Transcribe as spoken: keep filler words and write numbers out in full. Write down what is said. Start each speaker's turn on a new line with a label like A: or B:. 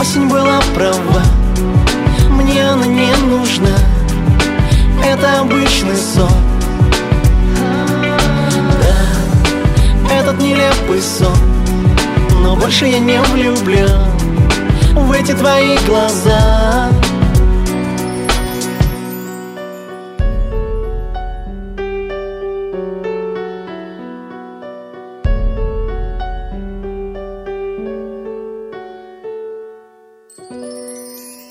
A: Осень была права, мне она не нужна. Это обычный сон. Да, этот нелепый сон, но больше я не влюблен в эти твои глаза.